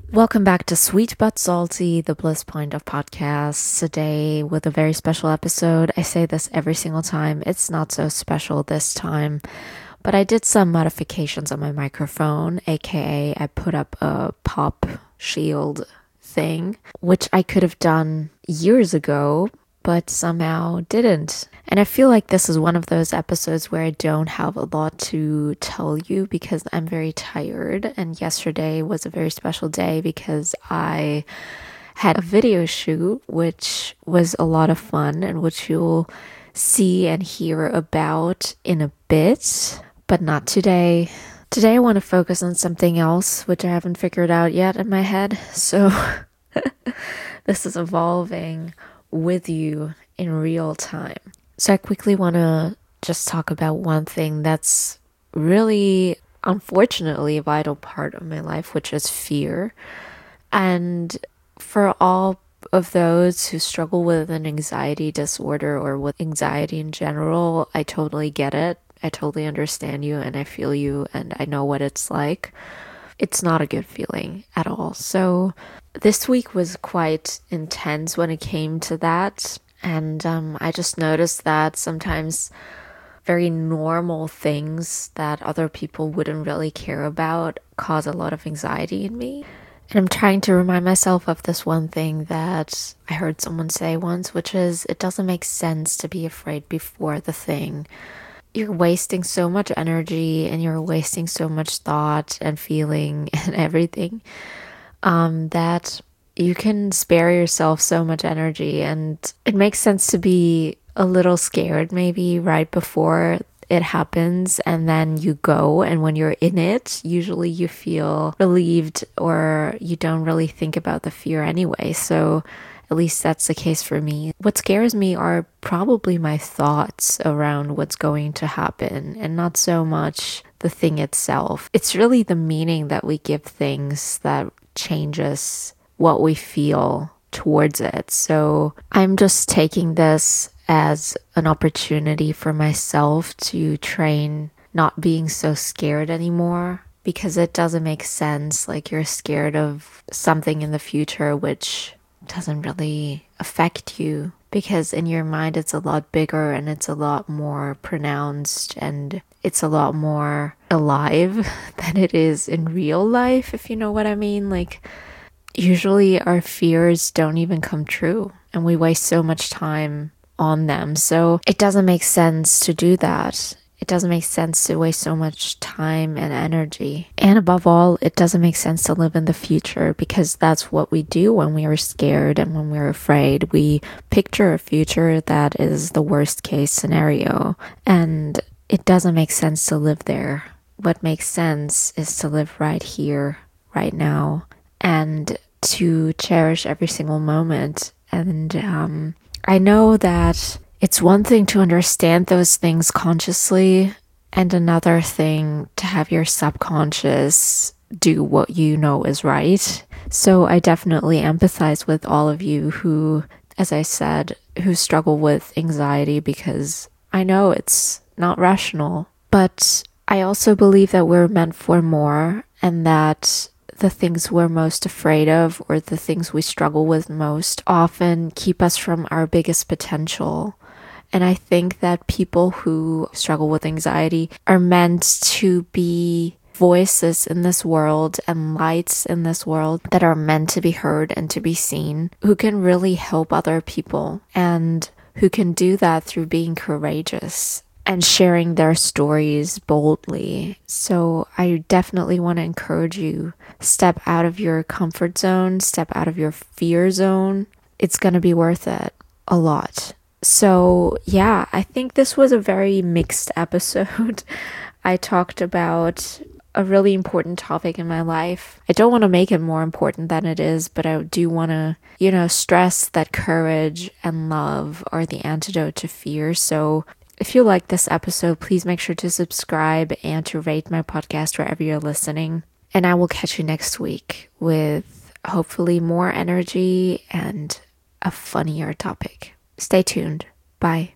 Welcome back to Sweet But Salty, the Bliss Point of podcasts. Today with a very special episode. I say this every single time. It's not so special this time, but I did some modifications on my microphone, aka I put up a pop shield thing, which I could have done years ago, but somehow didn't. And I feel like this is one of those episodes where I don't have a lot to tell you because I'm very tired. And yesterday was a very special day because I had a video shoot, which was a lot of fun and which you'll see and hear about in a bit, but not today. Today I want to focus on something else, which I haven't figured out yet in my head. So this is evolving with you in real time. So I quickly want to just talk about one thing that's really, unfortunately, a vital part of my life, which is fear. And for all of those who struggle with an anxiety disorder or with anxiety in general, I totally get it. I totally understand you and I feel you and I know what it's like. It's not a good feeling at all. So this week was quite intense when it came to that. And I just noticed that sometimes very normal things that other people wouldn't really care about cause a lot of anxiety in me. And I'm trying to remind myself of this one thing that I heard someone say once, which is it doesn't make sense to be afraid before the thing. You're wasting so much energy and you're wasting so much thought and feeling and everything that you can spare yourself so much energy. And it makes sense to be a little scared maybe right before it happens, and then you go, and when you're in it, usually you feel relieved or you don't really think about the fear anyway. So at least that's the case for me. What scares me are probably my thoughts around what's going to happen and not so much the thing itself. It's really the meaning that we give things that changes what we feel towards it. So I'm just taking this as an opportunity for myself to train not being so scared anymore, because it doesn't make sense. Like, you're scared of something in the future which doesn't really affect you, because in your mind it's a lot bigger and it's a lot more pronounced and it's a lot more alive than it is in real life, if you know what I mean. Like, usually our fears don't even come true and we waste so much time on them. So it doesn't make sense to do that. It doesn't make sense to waste so much time and energy. And above all, it doesn't make sense to live in the future, because that's what we do when we are scared and when we're afraid. We picture a future that is the worst case scenario, and it doesn't make sense to live there. What makes sense is to live right here, right now, and to cherish every single moment. And I know that it's one thing to understand those things consciously, and another thing to have your subconscious do what you know is right. So I definitely empathize with all of you who, as I said, who struggle with anxiety, because I know it's not rational. But I also believe that we're meant for more, and that the things we're most afraid of, or the things we struggle with most, often keep us from our biggest potential. And I think that people who struggle with anxiety are meant to be voices in this world and lights in this world that are meant to be heard and to be seen, who can really help other people, and who can do that through being courageous and sharing their stories boldly. So I definitely want to encourage you, step out of your comfort zone, step out of your fear zone. It's going to be worth it a lot. So yeah, I think this was a very mixed episode. I talked about a really important topic in my life. I don't want to make it more important than it is, but I do want to, stress that courage and love are the antidote to fear. So if you like this episode, please make sure to subscribe and to rate my podcast wherever you're listening. And I will catch you next week with hopefully more energy and a funnier topic. Stay tuned. Bye.